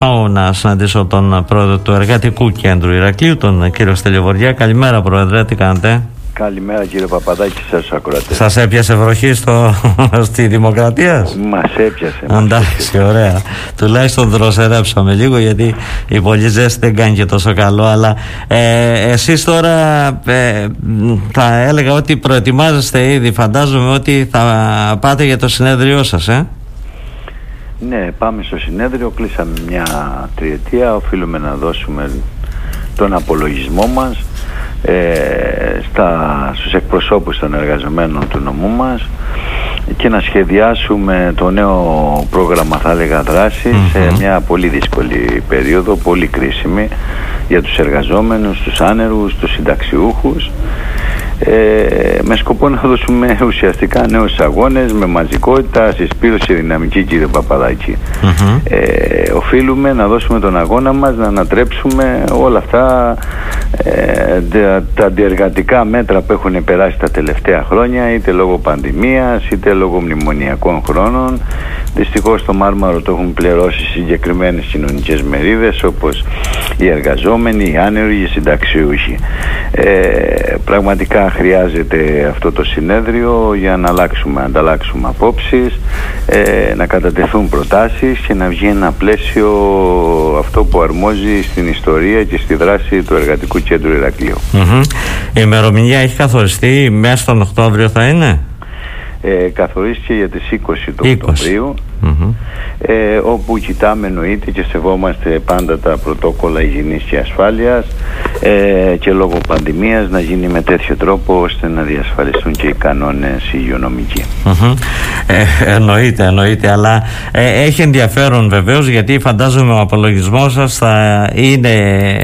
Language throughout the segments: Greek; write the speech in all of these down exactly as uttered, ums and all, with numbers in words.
Πάω να συναντήσω τον πρόεδρο του Εργατικού Κέντρου Ηρακλείου, τον κύριο Στέλιο Βοριά. Καλημέρα, πρόεδρε, τι κάνετε? Καλημέρα, κύριε Παπαδάκη, σας ακροατές. Σας έπιασε βροχή στο, στη Δημοκρατία? Μας έπιασε. Εντάξει, ωραία. Τουλάχιστον δροσερέψαμε λίγο, γιατί η πολύ ζέστη δεν κάνει και τόσο καλό. Αλλά ε, εσείς τώρα ε, θα έλεγα ότι προετοιμάζεστε ήδη. Φαντάζομαι ότι θα πάτε για το συνέδριό σας, ε? Ναι, πάμε στο συνέδριο. Κλείσαμε μια τριετία. Οφείλουμε να δώσουμε τον απολογισμό μας ε, στα, στους εκπροσώπους των εργαζομένων του νομού μας και να σχεδιάσουμε το νέο πρόγραμμα, θα έλεγα, δράσης mm-hmm. σε μια πολύ δύσκολη περίοδο, πολύ κρίσιμη για τους εργαζόμενους, τους άνεργους, τους συνταξιούχους, Ε, με σκοπό να δώσουμε ουσιαστικά νέους αγώνες με μαζικότητα, συσπήρωση δυναμική, κύριε Παπαδάκη. Mm-hmm. Ε, οφείλουμε να δώσουμε τον αγώνα μας, να ανατρέψουμε όλα αυτά ε, τα, τα αντιεργατικά μέτρα που έχουν περάσει τα τελευταία χρόνια, είτε λόγω πανδημίας είτε λόγω μνημονιακών χρόνων. Δυστυχώς το μάρμαρο το έχουν πληρώσει συγκεκριμένες κοινωνικές μερίδες, όπως οι εργαζόμενοι, οι άνεργοι, οι συνταξιούχοι. Ε, πραγματικά χρειάζεται αυτό το συνέδριο για να αλλάξουμε, να ανταλλάξουμε απόψεις, ε, να κατατεθούν προτάσεις και να βγει ένα πλαίσιο αυτό που αρμόζει στην ιστορία και στη δράση του Εργατικού Κέντρου Ηρακλείου. Mm-hmm. Η ημερομηνία έχει καθοριστεί, μέσα στον Οκτώβριο θα είναι? Ε, καθορίστηκε για τις είκοσι του Οκτωβρίου, mm-hmm. ε, όπου κοιτάμε εννοείται και σεβόμαστε πάντα τα πρωτόκολλα υγιεινής και ασφάλειας ε, και λόγω πανδημίας να γίνει με τέτοιο τρόπο ώστε να διασφαλιστούν και οι κανόνες υγειονομικοί. Mm-hmm. ε, εννοείται, εννοείται, αλλά ε, έχει ενδιαφέρον βεβαίως, γιατί φαντάζομαι ο απολογισμός σας θα είναι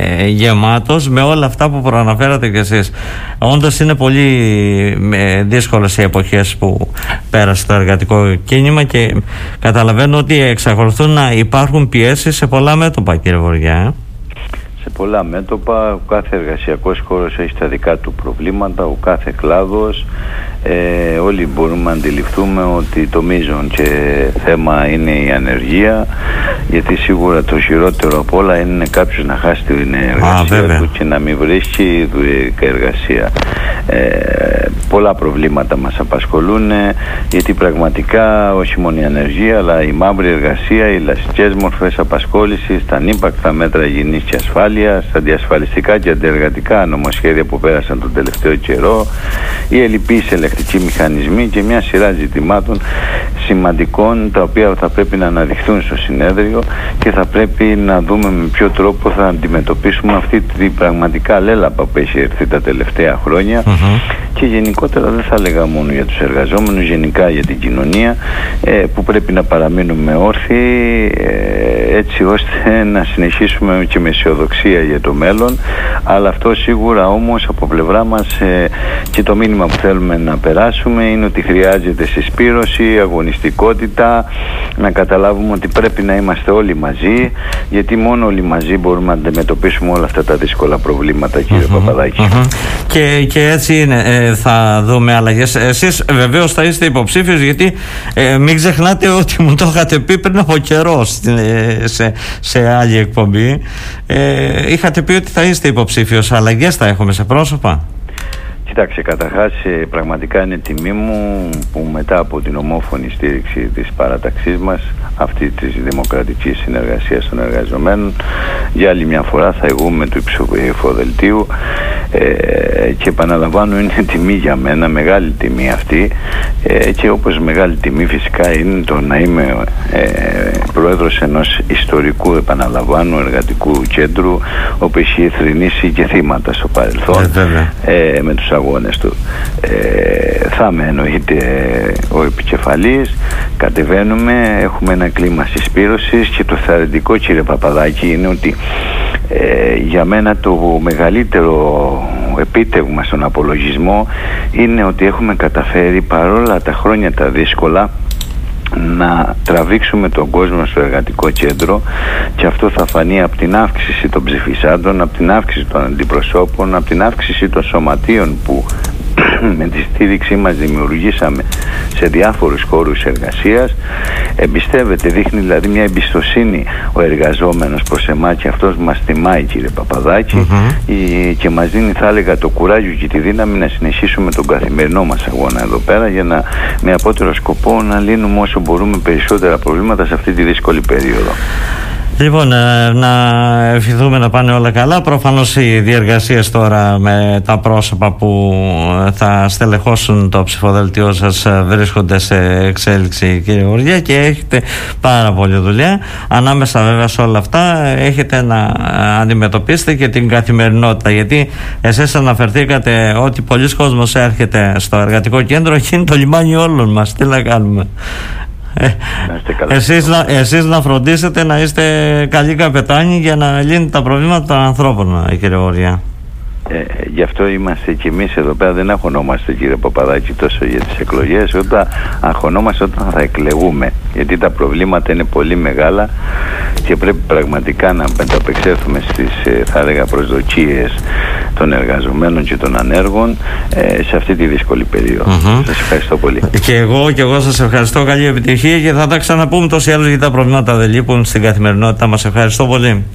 γεμάτος με όλα αυτά που προαναφέρατε κι εσείς. Όντως είναι πολύ ε, δύσκολες οι εποχές που πέρασε το εργατικό κίνημα και καταλαβαίνω ότι εξακολουθούν να υπάρχουν πιέσεις σε πολλά μέτωπα, κύριε Βοριά. Σε πολλά μέτωπα, ο κάθε εργασιακός χώρος έχει τα δικά του προβλήματα, ο κάθε κλάδος. Ε, όλοι μπορούμε να αντιληφθούμε ότι το μείζον και θέμα είναι η ανεργία, γιατί σίγουρα το χειρότερο από όλα είναι κάποιος να χάσει την εργασία Α, του και να μην βρίσκει εργασία. Ε, πολλά προβλήματα μας απασχολούν, γιατί πραγματικά όχι μόνο η ανεργία αλλά η μαύρη εργασία, οι λασικές μορφές απασχόλησης, τα ανύπακτα μέτρα υγιεινής και ασφάλειας, τα διασφαλιστικά και αντιεργατικά νομοσχέδια που πέρασαν τον τελευταίο καιρό, οι ελλειπείς ελεκτικοί μηχανισμοί και μια σειρά ζητημάτων σημαντικών, τα οποία θα πρέπει να αναδειχθούν στο συνέδριο και θα πρέπει να δούμε με ποιο τρόπο θα αντιμετωπίσουμε αυτή την πραγματικά λέλαπα που έχει έρθει τα τελευταία χρόνια. Mm-hmm. Και γενικότερα δεν θα έλεγα μόνο για τους εργαζόμενους, γενικά για την κοινωνία, ε, που πρέπει να παραμείνουμε όρθιοι ε, έτσι ώστε να συνεχίσουμε και με αισιοδοξία για το μέλλον. Αλλά αυτό σίγουρα όμως από πλευρά μας ε, και το μήνυμα που θέλουμε να περάσουμε είναι ότι χρειάζεται συσπήρωση, αγωνιστικότητα, να καταλάβουμε ότι πρέπει να είμαστε όλοι μαζί, γιατί μόνο όλοι μαζί μπορούμε να αντιμετωπίσουμε όλα αυτά τα δύσκολα προβλήματα, κύριε mm-hmm. Παπαδάκη. Mm-hmm. Και, και έτσι είναι. Ε, θα δούμε αλλαγές. Εσείς βεβαίως θα είστε υποψήφιος, γιατί ε, μην ξεχνάτε ότι μου το είχατε πει πριν από καιρό ε, σε, σε άλλη εκπομπή. Ε, είχατε πει ότι θα είστε υποψήφιος. Αλλαγές θα έχουμε σε πρόσωπα? Κοιτάξτε, καταρχάς πραγματικά είναι τιμή μου που μετά από την ομόφωνη στήριξη της παράταξής μας, αυτή της δημοκρατικής συνεργασίας των εργαζομένων, για άλλη μια φορά θα ηγούμε του ψηφοδελτίου ε, και επαναλαμβάνω, είναι τιμή για μένα, μεγάλη τιμή αυτή ε, και όπως μεγάλη τιμή φυσικά είναι το να είμαι ε, πρόεδρος ενός ιστορικού, επαναλαμβάνω, εργατικού κέντρου, όπου έχει θρηνήσει και θύματα στο παρελθόν ε, ε, με τους αγώνες του. Ε, θα με εννοείται ο επικεφαλής, κατεβαίνουμε, έχουμε ένα κλίμα συσπήρωσης και το θαρρυντικό, κύριε Παπαδάκη, είναι ότι ε, για μένα το μεγαλύτερο επίτευγμα στον απολογισμό είναι ότι έχουμε καταφέρει παρόλα τα χρόνια τα δύσκολα να τραβήξουμε τον κόσμο στο εργατικό κέντρο, και αυτό θα φανεί από την αύξηση των ψηφισάντων, από την αύξηση των αντιπροσώπων, από την αύξηση των σωματείων που με τη στήριξή μας δημιουργήσαμε σε διάφορους χώρους εργασίας. Εμπιστεύεται, δείχνει δηλαδή μια εμπιστοσύνη ο εργαζόμενος προς εμάς και αυτός μας τιμάει, κύριε Παπαδάκη, mm-hmm. και μας δίνει, θα έλεγα, το κουράγιο και τη δύναμη να συνεχίσουμε τον καθημερινό μας αγώνα εδώ πέρα, για να, με απότερο σκοπό να λύνουμε όσο μπορούμε περισσότερα προβλήματα σε αυτή τη δύσκολη περίοδο. Λοιπόν, να ευχηθούμε να πάνε όλα καλά. Προφανώς οι διεργασίες τώρα με τα πρόσωπα που θα στελεχώσουν το ψηφοδέλτιό σας βρίσκονται σε εξέλιξη, κύριε Γεωργία, και έχετε πάρα πολλή δουλειά. Ανάμεσα βέβαια σε όλα αυτά έχετε να αντιμετωπίσετε και την καθημερινότητα, γιατί εσείς αναφερθήκατε ότι πολλοί κόσμος έρχεται στο εργατικό κέντρο και είναι το λιμάνι όλων μας. Τι να κάνουμε? Ε, εσείς, να, εσείς να φροντίσετε να είστε καλοί καπετάνοι για να λύνετε τα προβλήματα των ανθρώπων, κύριε Γεωργία. Ε, γι' αυτό είμαστε κι εμείς εδώ πέρα. Δεν αγχωνόμαστε, κύριε Παπαδάκη, τόσο για τις εκλογές, όταν αγχωνόμαστε όταν θα εκλεγούμε, γιατί τα προβλήματα είναι πολύ μεγάλα και πρέπει πραγματικά να ανταπεξέλθουμε στις, θα έλεγα, προσδοκίες των εργαζομένων και των ανέργων ε, σε αυτή τη δύσκολη περίοδο. Mm-hmm. Σας ευχαριστώ πολύ. Και εγώ, και εγώ σας ευχαριστώ. Καλή επιτυχία και θα τα ξαναπούμε τόσοι άλλοι, γιατί τα προβλήματα δεν λείπουν στην καθημερινότητα μας. Ευχαριστώ πολύ.